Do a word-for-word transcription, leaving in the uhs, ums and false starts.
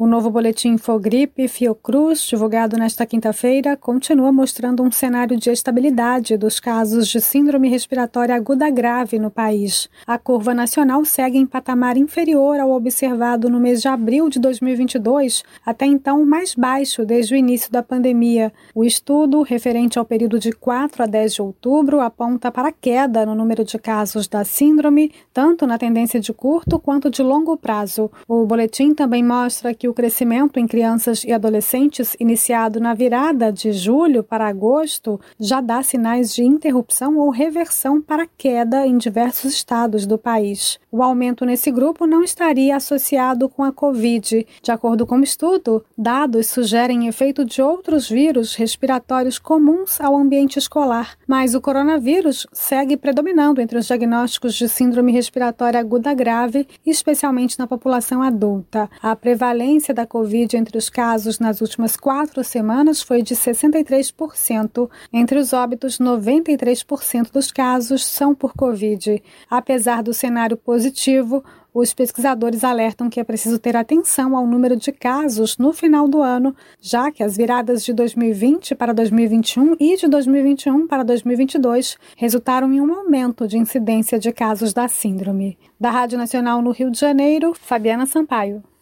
O novo boletim Infogripe Fiocruz, divulgado nesta quinta-feira, continua mostrando um cenário de estabilidade dos casos de síndrome respiratória aguda grave no país. A curva nacional segue em patamar inferior ao observado no mês de abril de dois mil e vinte e dois, até então o mais baixo desde o início da pandemia. O estudo, referente ao período de quatro a dez de outubro, aponta para a queda no número de casos da síndrome, tanto na tendência de curto quanto de longo prazo. O boletim também mostra que o crescimento em crianças e adolescentes, iniciado na virada de julho para agosto, já dá sinais de interrupção ou reversão para queda em diversos estados do país. O aumento nesse grupo não estaria associado com a Covid. De acordo com o estudo, dados sugerem efeito de outros vírus respiratórios comuns ao ambiente escolar, mas o coronavírus segue predominando entre os diagnósticos de síndrome respiratória aguda grave, especialmente na população adulta. A prevalência da Covid entre os casos nas últimas quatro semanas foi de sessenta e três por cento. Entre os óbitos, noventa e três por cento dos casos são por Covid. Apesar do cenário positivo, os pesquisadores alertam que é preciso ter atenção ao número de casos no final do ano, já que as viradas de dois mil e vinte para dois mil e vinte e um e de dois mil e vinte e um para dois mil e vinte e dois resultaram em um aumento de incidência de casos da síndrome. Da Rádio Nacional no Rio de Janeiro, Fabiana Sampaio.